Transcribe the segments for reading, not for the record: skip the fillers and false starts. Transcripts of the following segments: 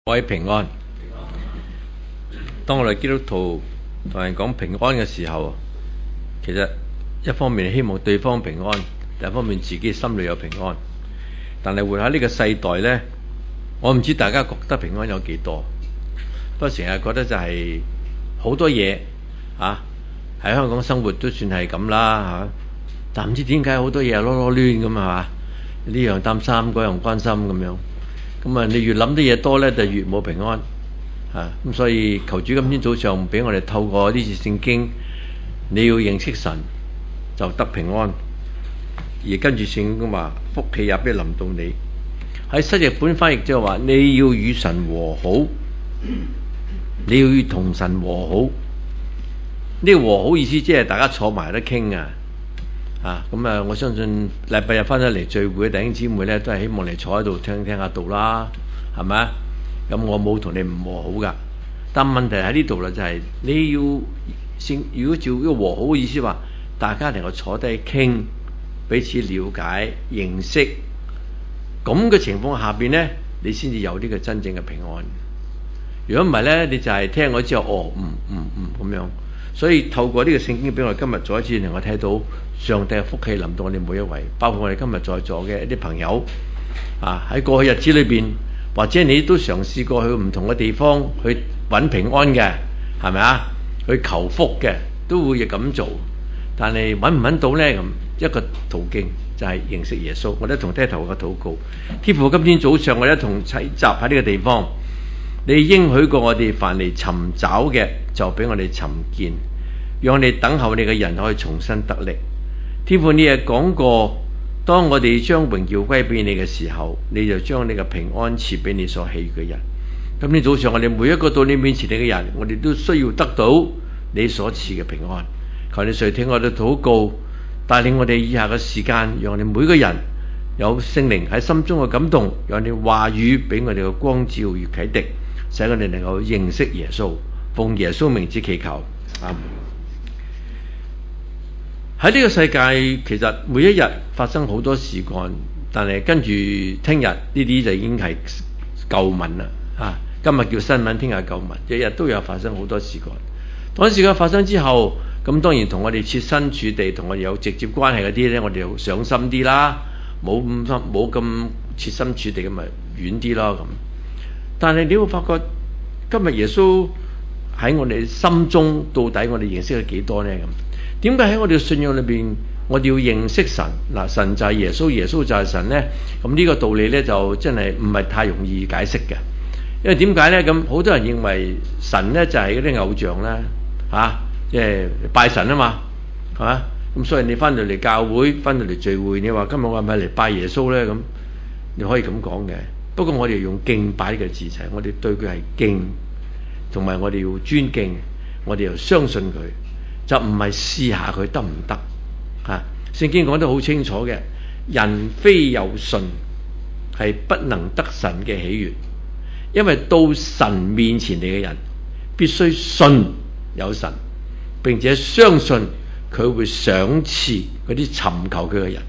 各位平安。當我哋基督徒同人講平安嘅時候，其實一方面希望對方平安，另一方面自己心裏有平安。但係活喺呢個世代呢，我唔知大家覺得平安有幾多，不過成日覺得就係好多嘢喺香港生活都算係咁啦，但唔知點解好多嘢囉囉攣咁嘛，呢樣擔心，嗰樣關心咁樣。咁啊，你越諗啲嘢多呢，就越冇平安咁所以求主今天早上俾我哋透過呢次聖經，你要認識神就得平安。而跟住聖經話，福氣也必臨到你。喺新譯本翻譯就話，你要與神和好，你要與同神和好。呢個和好意思即係大家坐埋得傾咁我相信禮拜日翻咗嚟聚會嘅弟兄姊妹咧，都係希望你坐喺度聽下道啦，係咪啊？咁我冇同你唔和好噶，但問題喺呢度啦，就係你要如果照呢個和好嘅意思話，大家能夠坐低傾，彼此了解認識，咁嘅情況下邊咧，你先至有呢個真正嘅平安。如果唔係咧，你就係聽咗之後咁樣。所以透過呢個聖經俾我哋今日再一次能夠睇到上帝嘅福氣臨到我哋每一位，包括我哋今日在座嘅一啲朋友喺過去日子裏邊，或者你都嘗試過去唔同嘅地方去揾平安嘅，係咪啊？去求福嘅都會咁做，但係揾唔揾到呢？咁一個途徑就係認識耶穌。我哋一同低頭嘅禱告，天父，今天早上我哋一同齊集喺呢個地方，你應許過我哋凡嚟尋找嘅就俾我哋尋見，讓我哋等候你嘅人可以重新得力。天父，你亦講過，當我哋將榮耀歸俾你嘅時候，你就將你嘅平安賜俾你所喜悅嘅人。今天早上我哋每一個到你面前你嘅人，我哋都需要得到你所賜嘅平安。求你垂聽我哋禱告，帶領我哋以下嘅時間，讓我哋每個人有聖靈喺心中嘅感動，讓你話語俾我哋嘅光照與啟迪，使我哋能夠認識耶穌。奉耶穌名字祈求，阿們。喺呢個世界，其實每一日發生好多事幹，但係跟住聽日呢啲就已經係舊聞啦。今日叫新聞，聽日舊聞，日日都有發生好多事幹。當事件發生之後，咁當然同我哋設身處地，同我哋有直接關係嗰啲咧，我哋就上心啲啦，冇咁設身處地咁咪遠啲咯咁。但係你會發覺，今日耶穌喺我哋心中，到底我哋認識咗幾多呢？咁點解喺我哋嘅信仰裏邊，我哋要認識神嗱？神就係耶穌，耶穌就係神呢？咁呢個道理呢，就真係唔係太容易解釋嘅。因為點解呢？咁好多人認為神呢就係嗰啲偶像啦，即係拜神啊嘛，係嘛？咁所以你翻到嚟教會，翻到嚟聚會，你話今日我係咪嚟拜耶穌呢？咁你可以咁講嘅。不過我哋用敬拜嘅字詞，我哋對佢係敬，同埋我哋要尊敬，我哋又相信佢，就唔係試下佢得唔得。聖經講得好清楚嘅，人非有信係不能得神嘅喜悅，因為到神面前嚟嘅人必須信有神，並且相信佢會賞賜嗰啲尋求佢嘅人。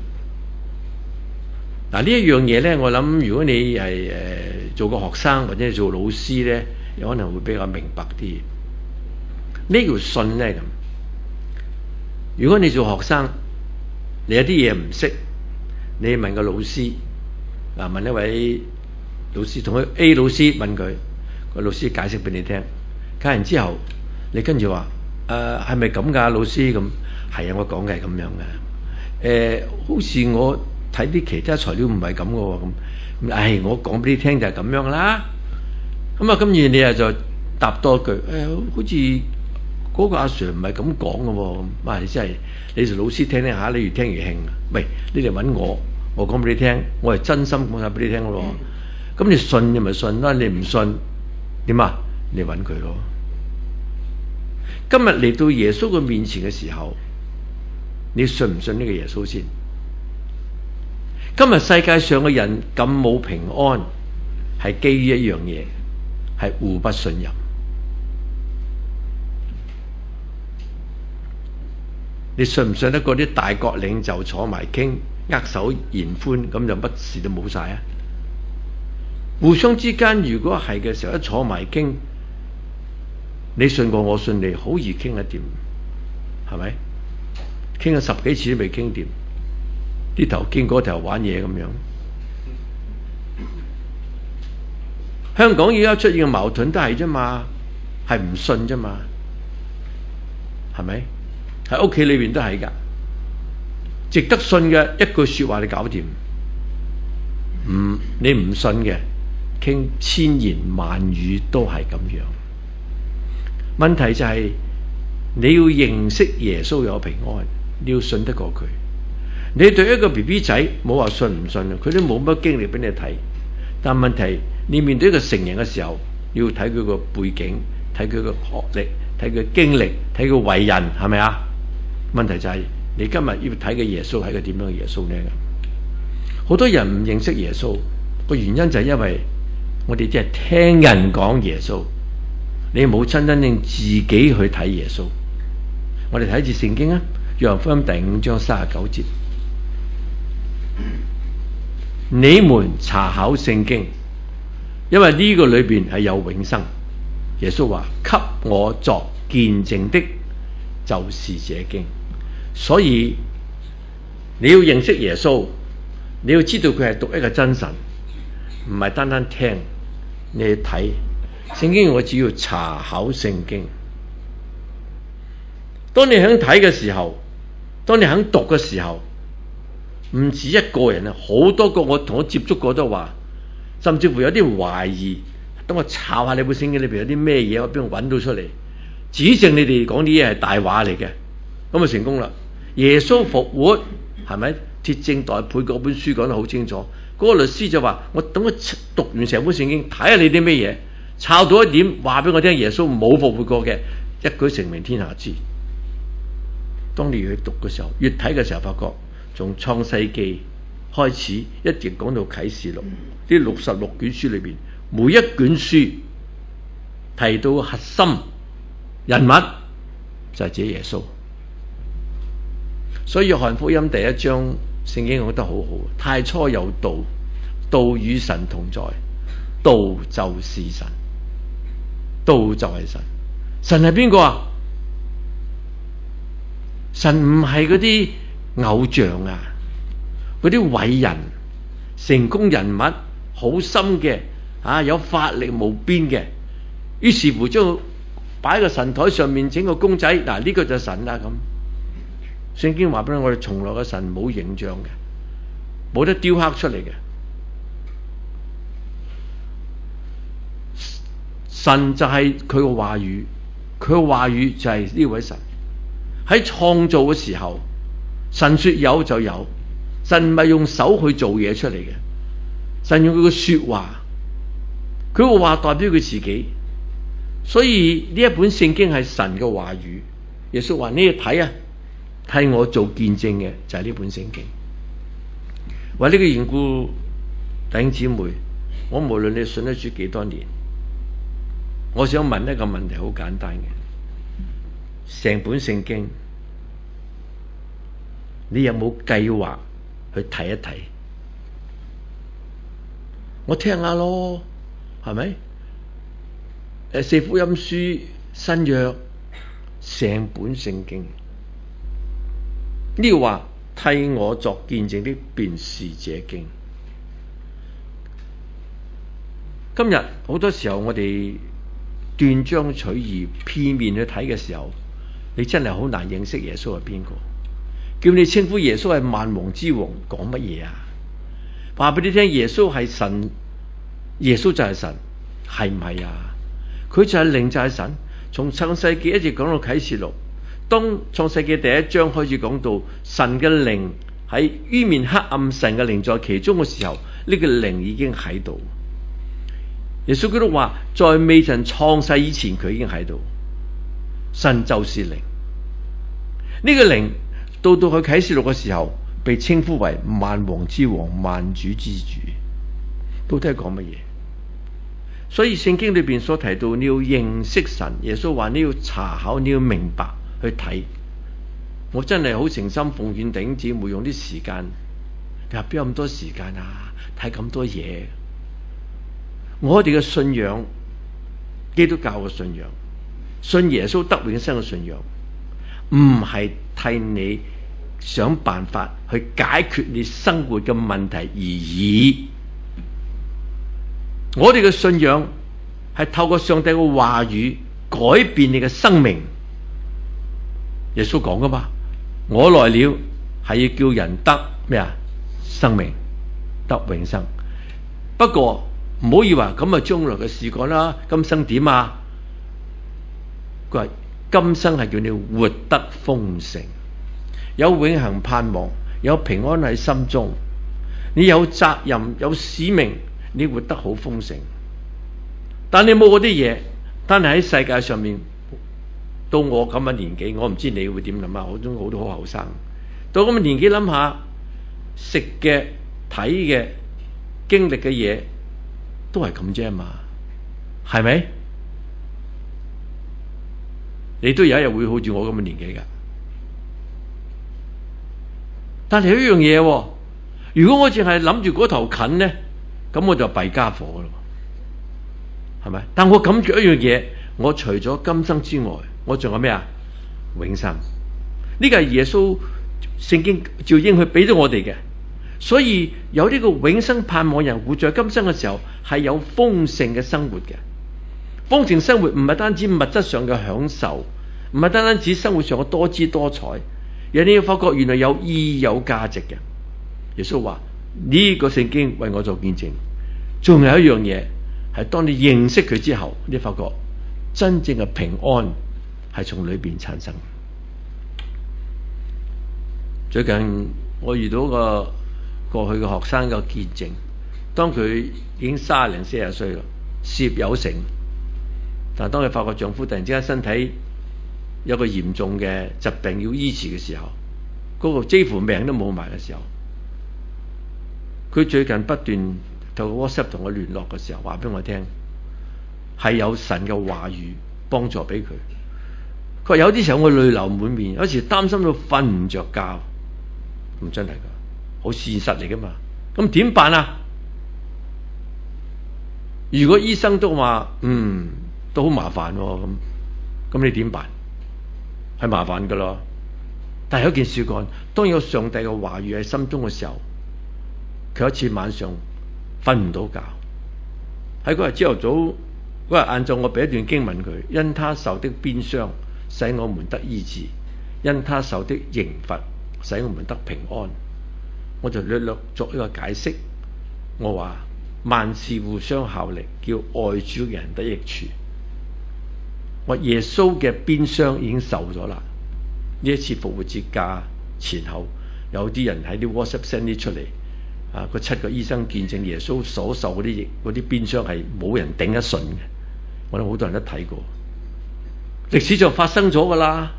呢一樣嘢呢，我諗如果你係做個學生或者係做老師呢，有可能會比較明白啲。咩叫信呢？咁如果你做學生，你有啲嘢唔識，你問個老師問一位老師，同佢 A 老師問佢，個老師解釋俾你聽，解完之後你跟住話係咪咁㗎？老師，咁係啊，我講嘅係咁樣嘅。好似我睇啲其他材料唔係咁嘅喎，咁我講俾你聽就係咁樣啦。咁跟住你就答多句，好似嗰個阿 Sir 唔係咁講嘅喎。你真係你做老師聽下，你越聽越興。喂，你嚟揾我講俾你聽，我係真心講晒俾你聽咯。咁你信你咪信啦，你唔信點啊？你揾佢咯。今日嚟到耶穌嘅面前嘅時候，你信唔信呢個耶穌先？今日世界上嘅人咁冇平安，係基於一樣嘢，係互不信任。你信唔信得過啲大國領袖坐埋傾，握手言歡，咁就乜事都冇晒啊？ 互相之間如果係嘅時候，一坐埋傾，你信我，我信你，好易傾得掂，係咪？傾咗10幾次都未傾掂，呢頭傾嗰頭玩嘢咁樣。香港而家出現嘅矛盾都係啫嘛，係唔信啫嘛，係咪？喺屋企裏邊都係㗎，值得信嘅一句說話你搞掂，你唔信嘅傾千言萬語都係咁樣。問題就係你要認識耶穌有平安，你要信得過佢。你對一個 BB 仔冇話信唔信，佢都冇乜經歷俾你睇。但問題你面對一個成人嘅時候，你要睇佢個背景，睇佢個學歷，睇佢經歷，睇佢為人，係咪啊？問題就係你今日要睇嘅耶穌係個點樣嘅耶穌呢？好多人唔認識耶穌，個原因就係因為我哋只係聽人講耶穌，你冇真正自己去睇耶穌。我哋睇一次聖經啊，約翰福音第5章39節，你們查考聖經，因為呢個裏邊係有永生。耶穌話：給我作見證的，就是這經。所以你要認識耶穌，你要知道佢係獨一嘅真神，唔係單單聽，你去睇聖經。我只要查考聖經。當你肯睇嘅時候，當你肯讀嘅時候，唔止一個人啊，好多個我同我接觸過都話，甚至乎有啲懷疑。等我查下你本聖經裏邊有啲咩嘢，我邊度揾到出嚟，指證你哋講啲嘢係大話嚟嘅，咁就成功啦。耶穌復活，係咪？鐵證待配嗰本書講得好清楚。嗰個律師就話：我等我讀完成本聖經，睇下你啲咩嘢，抄到一點，話俾我聽，耶穌冇復活過嘅，一舉成名天下知。當你去讀嘅時候，越睇嘅時候，發覺從創世記開始，一直講到啟示錄，呢66卷書裏邊，每一卷書提到核心人物就係這耶穌。所以約翰福音第1章聖經講得好好，太初有道，道與神同在，道就是神，道就係神。神係邊個啊？神唔係嗰啲偶像啊，嗰啲偉人、成功人物，好深嘅有法力無邊嘅，於是乎將擺喺個神台上面整個公仔，嗱，呢個就係神啦咁。聖經話俾我哋，從來嘅神冇形象嘅，冇得雕刻出嚟嘅。神就係佢個話語，佢個話語就係呢位神。喺創造嘅時候，神說有就有，神唔係用手去做嘢出嚟嘅，神用佢嘅說話，佢個話代表佢自己。所以呢一本聖經係神嘅話語。耶穌話：你要睇啊，替我做見證嘅就係呢本聖經。為呢個緣故，弟兄姊妹，我無論你信得主幾多年，我想問一個問題，好簡單嘅。成本聖經，你有冇計劃去睇一睇？我聽下咯，係咪？四福音書、新約，成本聖經，呢個話替我作見證的，便是這經。今日好多時候，我哋斷章取義、片面去睇嘅時候，你真係好難認識耶穌係邊個。叫你稱呼耶穌係萬王之王，講乜嘢啊？話俾你聽，耶穌係神，耶穌就係神，係唔係啊？佢就係靈，就係神。從創世記一直講到啟示錄，當創世記第1章開始講到神嘅靈喺於面黑暗，神嘅靈在其中嘅時候，呢個靈已經喺度。耶穌基督話，在未曾創世以前，佢已經喺度。神就是靈，呢個靈到去啟示錄嘅時候，被稱呼為萬王之王、萬主之主。到底係講乜嘢？所以聖經裏邊所提到，你要認識神。耶穌話你要查考，你要明白去睇。我真係好誠心奉勸弟兄姊妹用啲時間。你話邊有咁多時間啊？睇咁多嘢？ 我哋嘅信仰，基督教嘅信仰，信耶穌得永生嘅信仰，唔係替你想辦法去解決你生活嘅問題而已。我哋嘅信仰係透過上帝嘅話語改變你嘅生命。耶穌講噶嘛，我來了係要叫人得咩啊？生命，得永生。不過唔好以為咁啊，將來嘅事講啦，今生點啊？佢話今生係叫你活得豐盛，有永恆盼望，有平安喺心中，你有責任，有使命，你活得好豐盛。但你冇嗰啲嘢，但係喺世界上面，到我咁嘅年紀，我唔知你會點諗啊！我都好多好後生，到咁嘅年紀諗下，食嘅、睇嘅、經歷嘅嘢，都係咁啫嘛，係咪？你都有一日會好似我咁嘅年紀噶。但係有一樣嘢，如果我淨係諗住嗰頭近呢，咁我就弊家伙咯，係咪？但我感覺一樣嘢，我除咗今生之外，我仲有咩啊？永生。呢個係耶穌聖經照應許俾咗我哋嘅，所以有呢個永生盼望人活在今生嘅時候，係有豐盛嘅生活嘅。豐盛生活唔係單止物質上嘅享受，唔係單止生活上嘅多姿多彩，而你要發覺原來有意義有價值嘅。耶穌話呢個聖經為我做見證。仲有一樣嘢係當你認識佢之後，你發覺真正嘅平安係從裏邊產生。最近我遇到個過去嘅學生嘅見證，當佢已經30零40歲啦，事業有成，但係當佢發覺丈夫突然之間身體有個嚴重嘅疾病要醫治嘅時候，嗰個幾乎命都冇埋嘅時候，佢最近不斷透過 WhatsApp 同我聯絡嘅時候，話俾我聽係有神嘅話語幫助俾佢。佢話有啲時候我淚流滿面，有時擔心到瞓唔着覺，咁真係噶，好現實嚟噶嘛。咁點辦啊？如果醫生都話都好麻煩喎，咁你點辦？係麻煩噶咯。但係有一件事講，當有上帝嘅話語喺心中嘅時候，佢有一次晚上瞓唔到覺，喺嗰日朝頭早，嗰日晏晝我俾一段經文佢，因他受的鞭傷使我們得醫治，因他受的刑罰使我們得平安。我就略略作一個解釋，我話萬事互相效力，叫愛主嘅人得益處。我耶穌嘅鞭傷已經受咗啦。呢一次復活節假前後，有啲人喺啲 WhatsApp send 啲出嚟，嗰7個醫生見證耶穌所受嗰啲鞭傷係冇人頂得順嘅。我諗好多人都睇過，歷史就發生咗噶啦。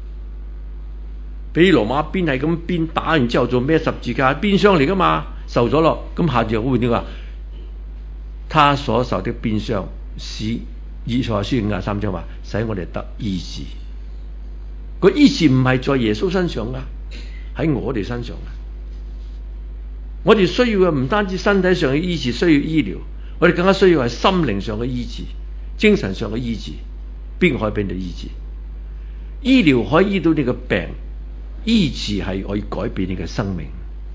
俾羅馬鞭係咁鞭打完之後做咩？十字架鞭傷嚟噶嘛，受咗咯。咁下段會點啊？他所受的鞭傷使以賽亞書53章話，使我哋得醫治。個醫治唔係在耶穌身上噶，喺我哋身上噶。我哋需要嘅唔單止身體上嘅醫治，需要醫療，我哋更加需要係心靈上嘅醫治、精神上嘅醫治。邊個可以俾你醫治？醫療可以醫到你嘅病，醫治係可以改變你嘅生命。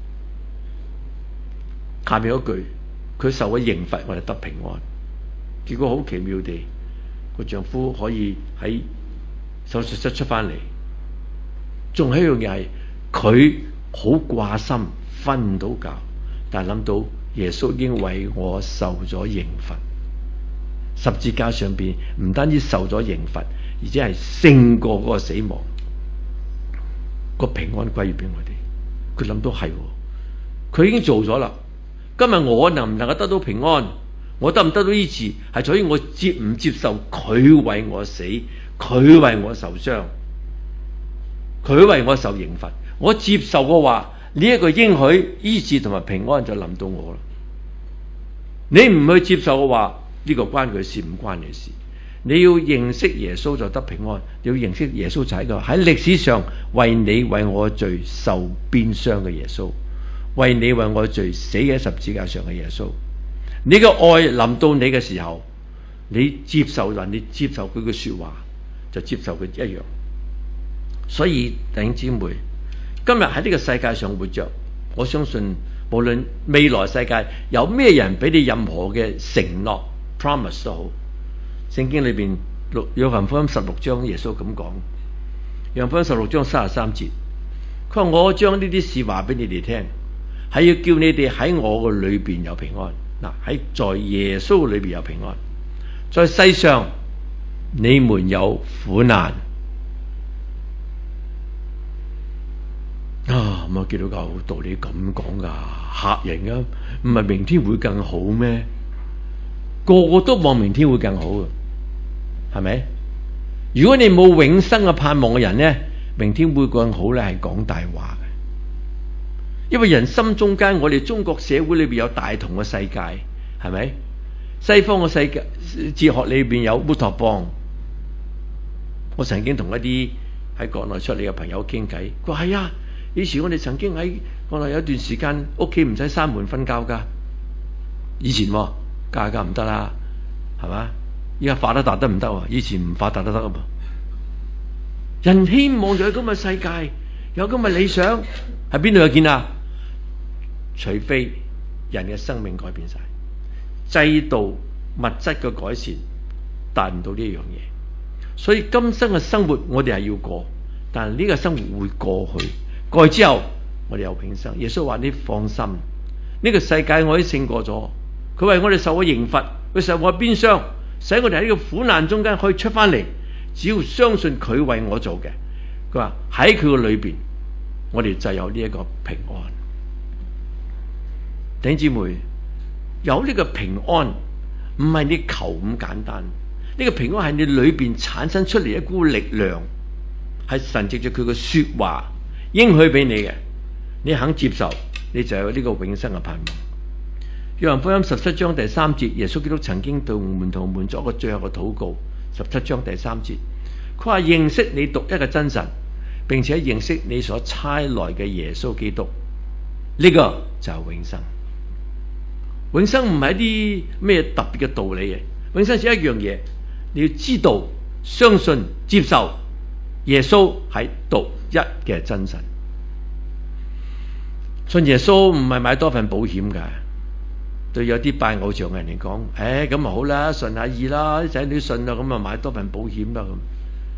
下面嗰句，佢受咗刑罰，我哋得平安。結果好奇妙地，個丈夫可以喺手術室出翻嚟。仲係一樣嘢係，佢好掛心，瞓唔到覺，但係諗到耶穌已經為我受咗刑罰，十字架上邊唔單止受咗刑罰，而且係勝過嗰個死亡，個平安歸於俾我哋。佢諗到係，佢已經做咗啦。今日我能唔能夠得到平安？我得唔得到醫治？係在於我接唔接受佢為我死，佢為我受傷，佢為我受刑罰。我接受嘅話，呢一個應許醫治同埋平安就臨到我啦。你唔去接受嘅話，呢個關佢事唔關你事。你要認識耶穌就得平安，你要認識耶穌就係一個喺歷史上為你為我罪受鞭傷嘅耶穌，為你為我罪死喺十字架上嘅耶穌。 你嘅愛臨到你嘅時候，你接受人，你接受佢嘅說話，就接受佢一樣。所以弟兄姊妹，今日喺呢個世界上活着，我相信無論未來世界有咩人俾你任何嘅承諾 promise 都好，聖經裏邊約翰福音16章耶穌咁講，約翰福音16章33節，佢話我將呢啲事話俾你哋聽，係要叫你哋喺我嘅裏邊有平安。嗱，在耶穌裏邊有平安，在世上你們有苦難。啊，咁啊，基督教道理咁講噶，嚇人啊！唔係明天會更好咩？個個都望明天會更好嘅，係咪？如果你冇永生嘅盼望嘅人呢，明天會更好咧，係講大話嘅。因為人心中間，我哋中國社會裏邊有大同嘅世界，係咪？西方嘅世界哲學裏邊有烏托邦。我曾經同一啲喺國內出嚟嘅朋友傾偈，佢話係啊。以前我哋曾經喺國內有一段時間，屋企唔使閂門瞓覺噶。以前家唔得啦，係嘛？依家發得達得唔得？以前唔發達都得啊嘛。人希望有咁嘅世界，有咁嘅理想，喺邊度有見啊？除非人嘅生命改變晒，制度物質嘅改善達唔到呢樣嘢。所以今生嘅生活我哋係要過，但係呢個生活會過去。過去之後，我哋有永生。耶穌話：你放心，呢個世界我已經勝過咗。佢為我哋受過刑罰，佢受過鞭傷，使我哋喺呢個苦難中間可以出翻嚟。只要相信佢為我做嘅，佢話喺佢嘅裏邊，我哋就有呢一個平安。弟兄姊妹，有呢個平安唔係你求咁簡單，呢個平安係你裏邊產生出嚟一股力量，係神藉着佢嘅說話應許俾你嘅，你肯接受，你就有呢個永生嘅盼望。約翰福音17章第3節，耶穌基督曾經對門徒們作過最後嘅禱告。17章第3節，佢話認識你獨一嘅真神，並且認識你所差來嘅耶穌基督，呢個就係永生。永生唔係一啲咩特別嘅道理嘅，永生只係一樣嘢，你要知道、相信、接受耶穌係獨一嘅真神。信耶穌唔係買多份保險噶，對有啲拜偶像嘅人嚟講，咁啊好啦，順下意啦，啲仔女信啦，咁啊買多份保險啦咁。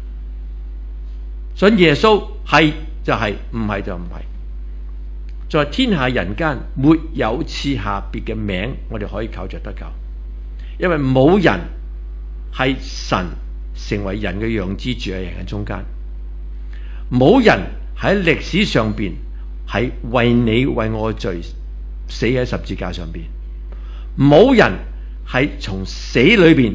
信耶穌係就係，唔係就唔係。在天下人間沒有賜下別嘅名，我哋可以靠着得救，因為冇人係神成為人嘅樣子住喺人嘅中間，冇人喺歷史上邊係為你為我罪死喺十字架上邊，冇人係從死裏邊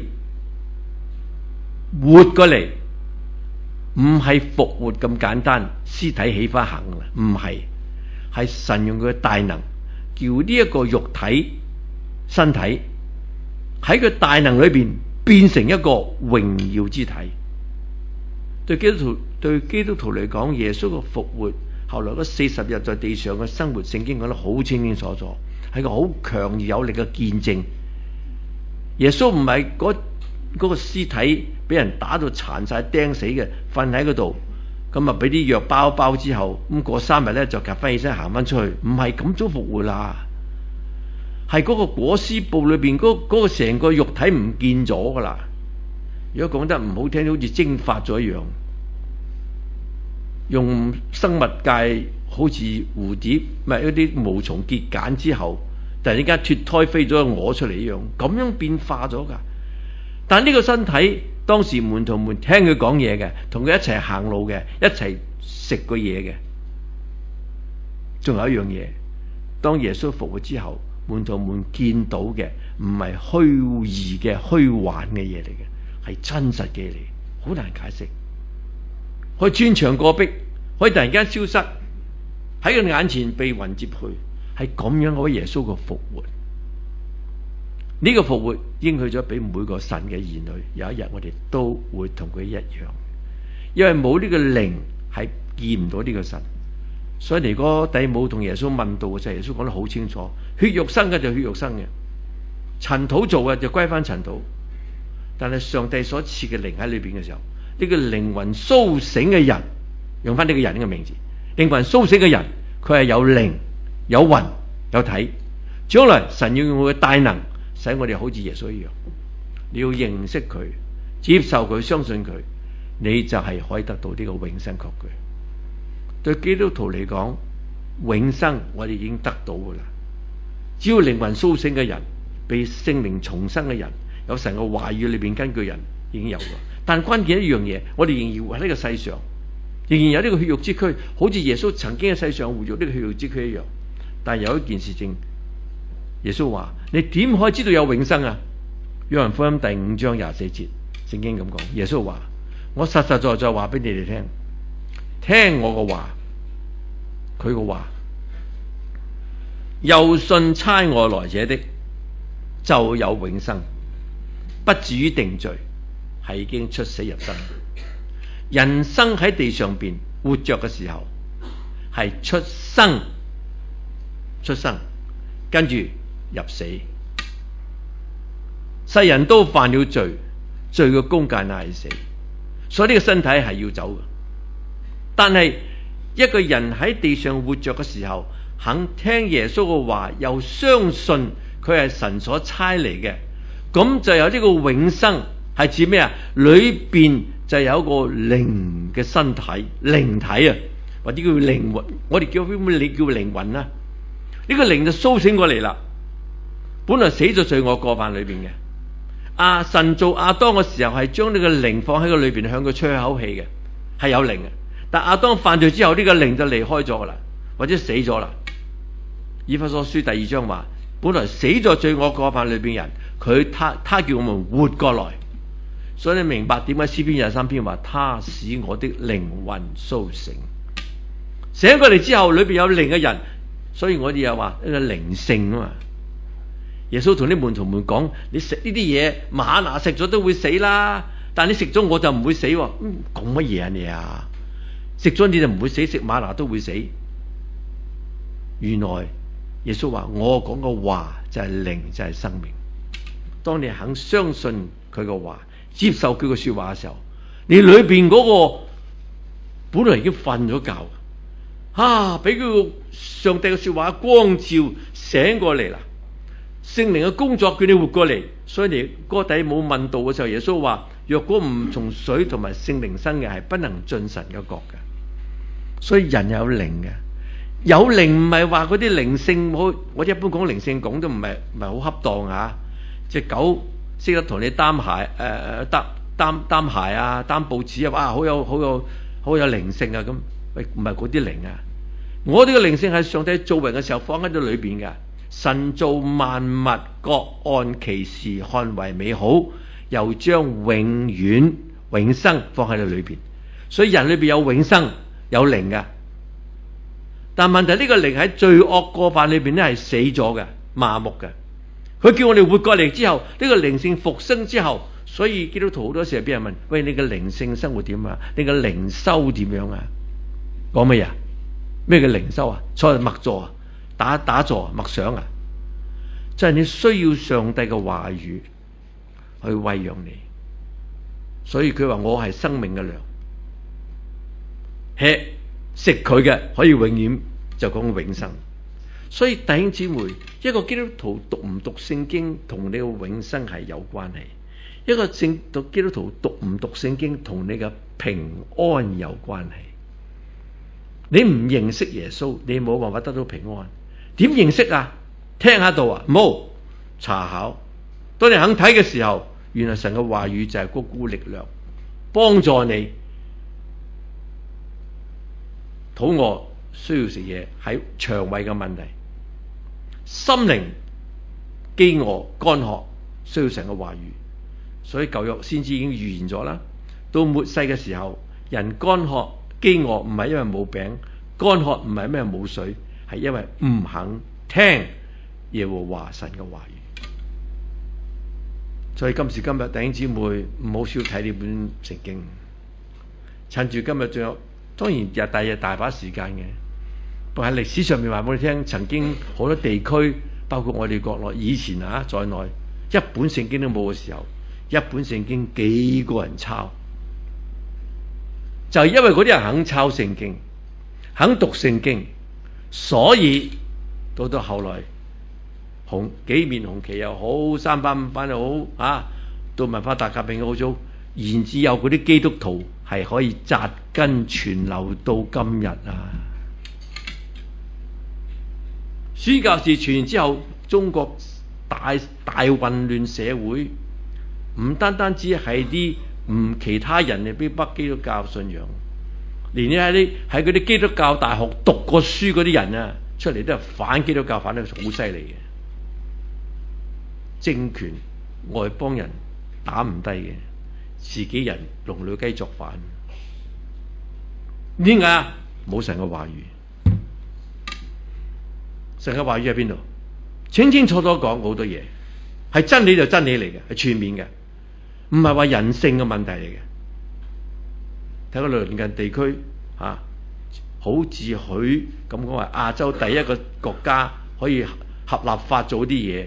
活過嚟，唔係復活咁簡單，屍體起翻行啦，唔係。係神用佢嘅大能，叫呢一個肉體身體喺佢大能裏邊變成一個榮耀之體。對基督徒嚟講，耶穌嘅復活，後來嗰40日在地上嘅生活，聖經講得好清清楚楚，係個好強而有力嘅見證。耶穌唔係嗰個屍體俾人打到殘晒釘死嘅，瞓喺嗰度。咁啊，俾啲藥包之後，咁過3日咧就夾翻起身行翻出去，唔係咁早復活啦，係嗰個裹屍布裏邊嗰個成個肉體唔見咗噶啦。如果講得唔好聽，好似蒸發咗一樣。用生物界好似蝴蝶唔係一啲毛蟲結繭之後，突然間脫胎飛咗個鵝出嚟一樣，咁樣變化咗噶。但呢個身體，當時門徒們聽佢講嘢嘅，同佢一齊行路嘅，一齊食過嘢嘅。仲有一樣嘢，當耶穌復活之後，門徒們見到嘅唔係虛擬嘅虛幻嘅嘢嚟嘅，係真實嘅嚟，好難解釋。可以穿牆過壁，可以突然間消失喺佢眼前被雲接去，係咁樣嗰耶穌嘅復活。呢個復活應許咗俾每個神嘅兒女，有一日我哋都會同佢一樣，因為冇呢個靈係見唔到呢個神。所以尼哥底母同耶穌問道嘅時候，耶穌講得好清楚，血肉生嘅就血肉生嘅， 塵土做嘅就歸翻塵土。但係上帝所賜嘅靈喺裏邊嘅時候，呢個靈魂甦醒嘅人，用翻呢個人嘅名字，靈魂甦醒嘅人，佢係有靈、有魂、有體。將來神要用佢嘅大能，使我哋好似耶穌一樣。你要認識佢，接受佢，相信佢，你就係可以得到呢個永生確據。對基督徒嚟講，永生我哋已經得到噶啦。只要靈魂甦醒嘅人，被聖靈重生嘅人，有神嘅話語裏邊根據人已經有噶。但關鍵一樣嘢，我哋仍然活喺呢個世上，仍然有呢個血肉之軀，好似耶穌曾經喺世上活咗呢個血肉之軀一樣。但係有一件事情，耶穌話：你點可以知道有永生啊？約翰福音第5章24節，聖經咁講，耶穌話：我實實在在話俾你哋聽，聽我嘅話，佢嘅話，又信差我來者的，就有永生，不至於定罪，係已經出死入生。人生喺地上邊活着嘅時候，係出生，跟住入死。世人都犯了罪，罪嘅工價乃係死，所以呢個身體係要走嘅。但係一個人喺地上活着嘅時候，肯聽耶穌嘅話，又相信佢係神所差嚟嘅，咁就有呢個永生。係指咩啊？裏邊就有一個靈嘅身體，靈體啊，或者叫靈魂。我哋叫靈魂啊。呢個靈就甦醒過嚟啦。本來死咗罪惡過犯裏邊嘅，神做亞當嘅時候係將呢個靈放喺個裏邊，向佢吹口氣嘅，係有靈嘅。但亞當犯罪之後，呢個靈就離開咗噶啦，或者死咗啦。以弗所書第2章話，本來死咗罪惡過犯裏邊人，他叫我們活過來。所以你明白點解詩篇23篇話，他使我的靈魂甦醒。醒過嚟之後，裏邊有靈嘅人，所以我哋又話一個靈性啊嘛。耶穌同啲門徒們講：你食呢啲嘢，嗎哪食咗都會死啦，但你食咗我就唔會死。講乜嘢啊你啊？食咗你就唔會死，食嗎哪都會死。原來耶穌話：我講嘅話就係靈，就係生命。當你肯相信佢嘅話，接受佢嘅說話嘅時候，你裏邊嗰個本來已經瞓咗覺，俾佢上帝嘅說話光照醒過嚟啦。聖靈嘅工作叫你活過嚟，所以你哥底母問道嘅時候，耶穌話：若果唔從水同埋聖靈生嘅，係不能進神嘅國嘅。所以人有靈嘅，有靈唔係話嗰啲靈性，我一般講靈性講都唔係好恰當啊。隻狗識得同你擔鞋，擔鞋啊，擔報紙啊，哇，好有靈性啊咁。喂，唔係嗰啲靈啊，我哋嘅靈性係上帝造人嘅時候放喺度裏邊嘅。神造萬物各按其時看為美好，又將永生放喺度裏邊。所以人裏邊有永生，有靈嘅。但問題呢個靈喺罪惡過犯裏邊咧係死咗嘅，麻木嘅。佢叫我哋活過嚟之後，呢個靈性復生之後，所以基督徒好多時候俾人問：喂，你嘅靈性生活點啊？你嘅靈修點樣啊？講乜嘢？咩叫靈修啊？坐默坐啊？打坐默想啊？就係你需要上帝嘅話語去餵養你。所以佢話我係生命嘅糧，食佢嘅可以永遠，就講永生。所以弟兄姊妹，一個基督徒讀唔讀聖經同你嘅永生係有關係。一個基督徒讀唔讀聖經同你嘅平安有關係。你唔認識耶穌，你冇辦法得到平安。點認識啊？聽下道啊？冇，查考。當你肯睇嘅時候，原來神嘅話語就係嗰股力量，幫助你。肚餓需要食嘢，係腸胃嘅問題；心靈飢餓乾渴需要神嘅話語。所以舊約先知已經預言咗啦，到末世嘅時候，人乾渴飢餓唔係因為冇餅，乾渴唔係因為冇水，係因為唔肯聽耶和華神嘅話語。所以今時今日弟兄姊妹唔好少睇呢本聖經，趁住今日仲有，當然第日大把時間嘅。不過喺歷史上面話俾你聽，曾經好多地區，包括我哋國內以前在內， 一本聖經都冇嘅時候，一本聖經幾個人抄，就係因為嗰啲人肯抄聖經，肯讀聖經，所以到後來幾面紅旗又好，385班又好啊，到文化大革命又好早，然之有嗰啲基督徒係可以扎根傳流到今日啊！宣教士傳完之後，中國大混亂社會，唔單單只係啲其他人嚟逼北基督教信仰，連喺嗰啲基督教大學讀過書嗰啲人啊，出嚟都係反基督教，反得好犀利嘅。政權外邦人打唔低嘅，自己人龍女雞作反。點解啊？冇神嘅話語。神嘅話語喺邊度？清清楚楚講好多嘢，係真理就真理嚟嘅，係全面嘅，唔係話人性嘅問題嚟嘅。睇個鄰近地區啊，好自許咁講話亞洲第一個國家可以合立法做啲嘢，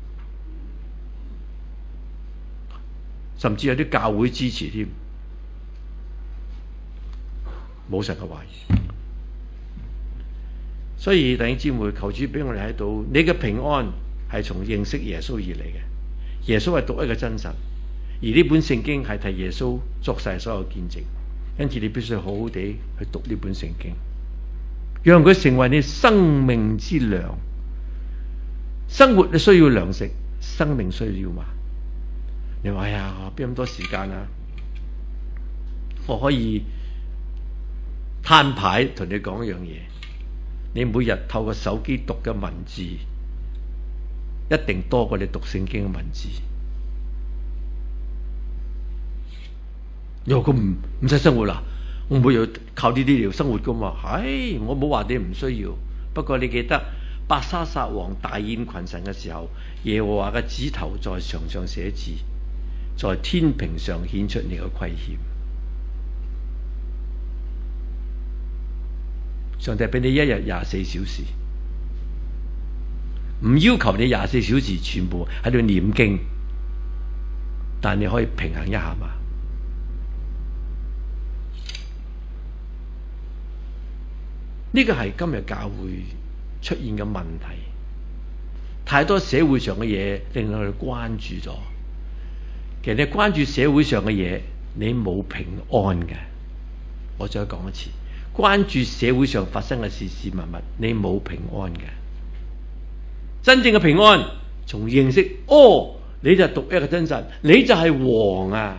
甚至有啲教會支持添，冇神嘅話語。所以弟兄姊妹，求主俾我哋睇到，你嘅平安係從認識耶穌而嚟嘅。耶穌係獨一嘅真神，而呢本聖經係替耶穌作晒所有見證，因此你必須好好地去讀呢本聖經，讓佢成為你生命之糧。生活你需要糧食，生命需要嘛？你話哎呀，邊咁多時間啊？我可以攤牌同你講一樣嘢。你每日透過手機讀嘅文字，一定多過你讀聖經嘅文字。你話佢唔使生活啦，我每日靠呢啲嚟生活噶嘛？係，我冇話你唔需要。不過你記得伯沙撒王大宴群臣嘅時候，耶和華嘅指頭在牆上寫字，在天平上顯出你嘅虧欠。上帝俾你一日24小時，唔要求你24小時全部喺度念經，但你可以平衡一下嘛？呢個係今日教會出現嘅問題，太多社會上嘅嘢令到佢關注咗。其實你關注社會上嘅嘢，你冇平安嘅。我再講一次，關注社會上發生嘅事事物物，你冇平安嘅。真正嘅平安，從認識你就係獨一個真神，你就係王啊！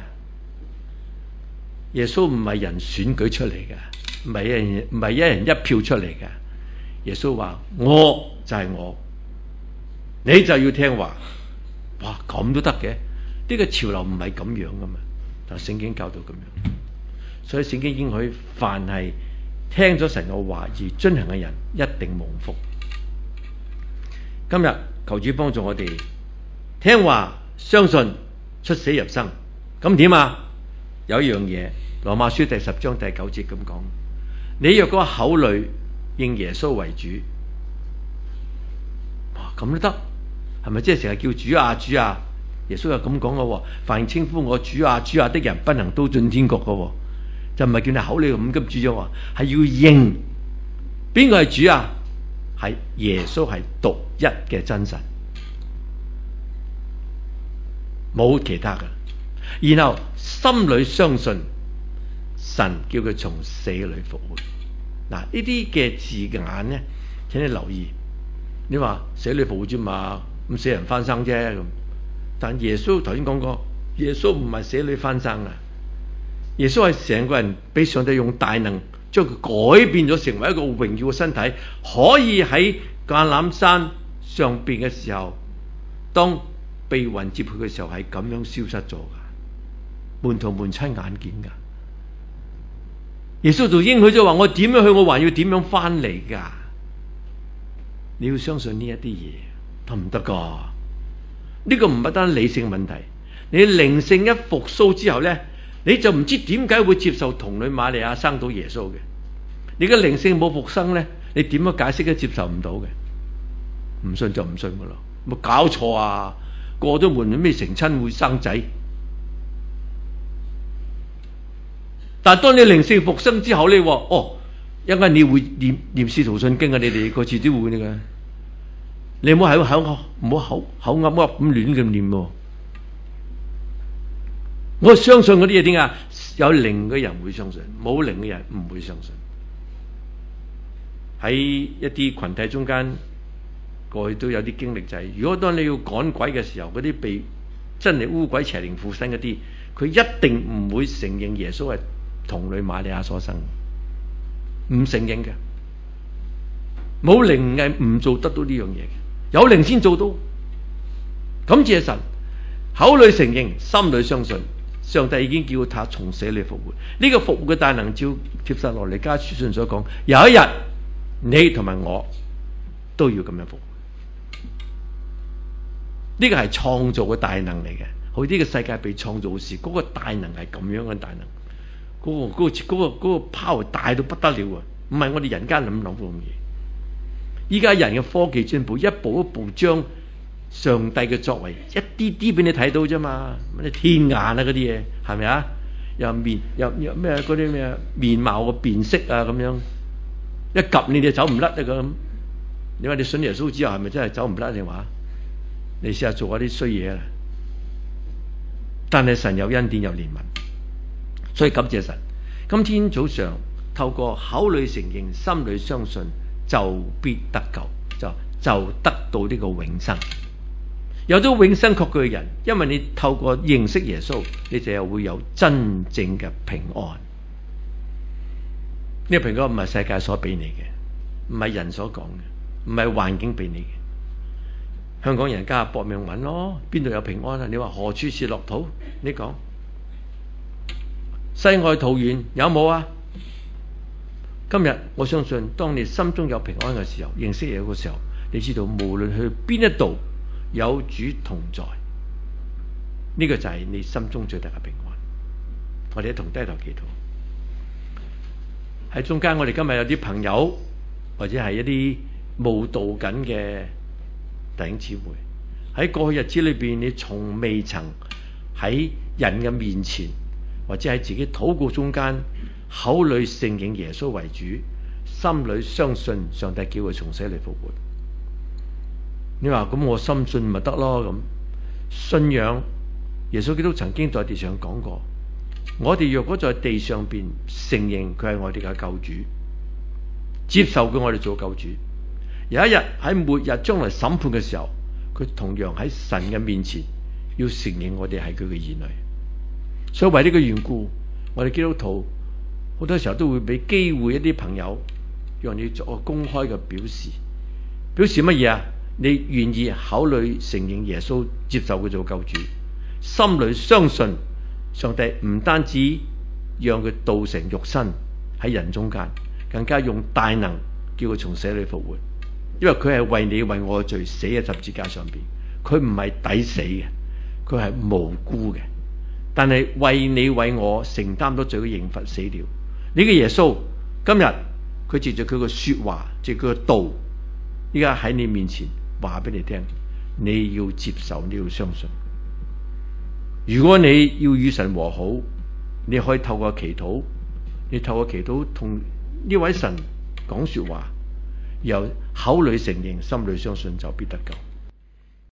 耶穌唔係人選舉出嚟嘅，唔係一人一票出嚟嘅。耶穌話：我就係我，你就要聽話。哇，咁都得嘅？呢個潮流唔係咁樣噶嘛？但聖經教導咁樣，所以聖經應許凡係聽咗神嘅話而遵行嘅人，一定蒙福。今日求主幫助我哋聽話相信，出死入生。咁點啊？有一樣嘢，羅馬書第10章第9節咁講：你若果口裏認耶穌為主，咁都得，係咪即係成日叫主啊主啊？耶穌又咁講嘅，凡稱呼我主啊主啊的人，不能都進天國嘅，就唔係叫你口裏咁主咗，係要認邊個係主啊？係耶穌係獨一嘅真神，冇其他嘅。然後心裏相信神叫佢從死裏復活。嗱，呢啲嘅字眼咧，請你留意。你話死裏復活啫嘛，咁死人翻生啫咁。但耶穌頭先講過，耶穌唔係死裏翻生啊！耶穌係成個人俾上帝用大能將佢改變咗，成為一個榮耀嘅身體，可以喺橄欖山上邊嘅時候，當被雲接去嘅時候，係咁樣消失咗噶，門徒們親眼見噶。耶穌就應許咗話：我點樣去，我還要點樣翻嚟噶。你要相信呢一啲嘢，得唔得噶？呢個唔係單理性問題，你靈性一復甦之後咧，你就唔知點解會接受童女瑪利亞生到耶穌嘅。你嘅靈性冇復生咧，你點樣解釋都接受唔到嘅。唔信就唔信噶啦，冇搞錯啊！ 過咗門咩成親會生仔。但係當你靈性復生之後咧，一陣間你會念使徒信經啊！你哋個次都會㗎。你唔好口噏噏咁亂咁念喎。我相信嗰啲嘢點解？有靈嘅人會相信，冇靈嘅人唔會相信。喺一啲群體中間，過去都有啲經歷就係，如果當你要趕鬼嘅時候，嗰啲被真係污鬼邪靈附身嗰啲，佢一定唔會承認耶穌係童女瑪利亞所生，唔承認嘅。冇靈係唔做得到呢樣嘢嘅，有靈先做到。感謝神，口裏承認，心裏相信，上帝已經叫他從死裏復活。呢個復活嘅大能，照帖撒羅尼迦書信所講，有一日你同埋我都要咁樣復活。呢個係創造嘅大能嚟嘅，好似呢個世界被創造時，嗰個大能係咁樣嘅大能，嗰個 power 大到不得了啊！唔係我哋人間諗咁嘢。依家人嘅科技進步，一步一步將上帝嘅作為一啲啲俾你睇到啫嘛，乜天眼啊嗰啲嘢係咪啊？又咩嗰啲咩面貌嘅辨識啊咁樣，一及你哋走唔甩啊咁。你話你信耶穌之後係咪真係走唔甩？你話你試下做下啲衰嘢啦。但係神有恩典有憐憫，所以感謝神。今天早上透過口裏承認，心裏相信，就必得救，就得到呢個永生。有咗永生確據嘅人，因為你透過認識耶穌，你就會有真正嘅平安。呢個平安唔係世界所俾你嘅，唔係人所講嘅，唔係環境俾你嘅。香港人家搏命揾咯，邊度有平安啊？你話何處是樂土？你講世外桃源有冇啊？今日我相信，當你心中有平安嘅時候，認識耶穌嘅時候，你知道無論去邊一度有主同在，呢個就係你心中最大嘅平安。我哋一同低頭祈禱。喺中間，我哋今日有啲朋友或者係一啲慕道緊嘅弟兄姊妹，喺過去日子裏邊，你從未曾喺人嘅面前或者喺自己禱告中間，口裏承認耶穌為主，心裏相信上帝叫佢從死裏復活。你話咁我深信咪得咯？咁信仰耶穌基督曾經在地上講過，我哋若果在地上邊承認佢係我哋嘅救主，接受佢我哋做救主，有一日喺末日將來審判嘅時候，佢同樣喺神嘅面前要承認我哋係佢嘅兒女。所以為呢個緣故，我哋基督徒好多時候都會俾機會一啲朋友，讓你作個公開嘅表示。表示乜嘢啊？你願意口裏承認耶穌，接受佢做救主，心裏相信上帝唔單止讓佢道成肉身喺人中間，更加用大能叫佢從死裏復活。因為佢係為你為我嘅罪死喺十字架上邊，佢唔係抵死嘅，佢係無辜嘅，但係為你為我承擔咗罪嘅刑罰死了。呢個耶穌今日佢藉着佢嘅說話，藉佢嘅道，依家喺你面前話俾你聽，你要接受，你要相信。如果你要與神和好，你可以透過祈禱，你透過祈禱同呢位神講說話，由口裏承認，心裏相信，就必得救。